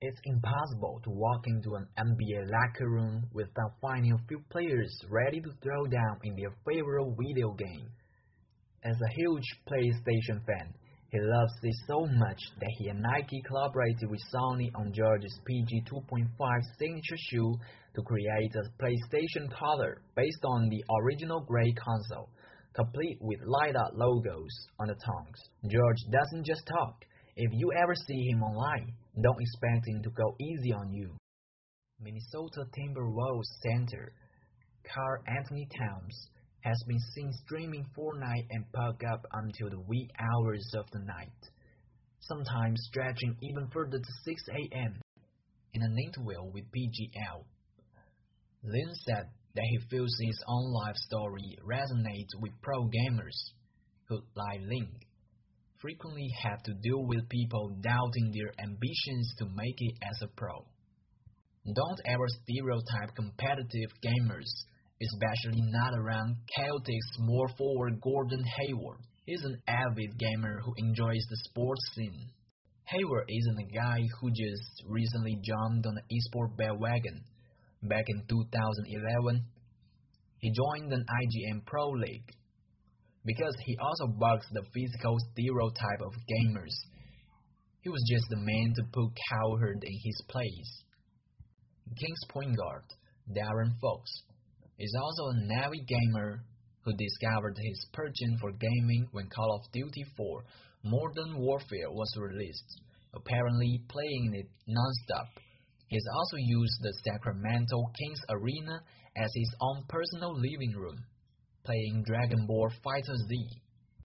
It's impossible to walk into an NBA locker room without finding a few players ready to throw down in their favorite video game. As a huge PlayStation fan, he loves it so much that he and Nike collaborated with Sony on George's PG 2.5 signature shoe to create a PlayStation collar based on the original gray console, complete with light-up logos on the tongues. George doesn't just talk. If you ever see him online, don't expect him to go easy on you. Minnesota Timberwolves center Karl Anthony Towns has been seen streaming Fortnite and PUBG up until the wee hours of the night, sometimes stretching even further to 6 a.m. in an interview with PGL. Lin said that he feels his own life story resonates with pro gamers who, like Lin, frequently have to deal with people doubting their ambitions to make it as a pro. Don't ever stereotype competitive gamers, especially not around Celtics small forward Gordon Hayward. He's an avid gamer who enjoys the sports scene. Hayward isn't a guy who just recently jumped on the esport bandwagon. Back in 2011, he joined an IGN Pro League. Because he also bucks the physical stereotype of gamers, he was just the man to put Cowherd in his place. Kings point guard Darren Fox is also an avid gamer who discovered his penchant for gaming when Call of Duty 4 Modern Warfare was released, apparently playing it non-stop. He has also used the Sacramento Kings arena as his own personal living room, playing Dragon Ball FighterZ.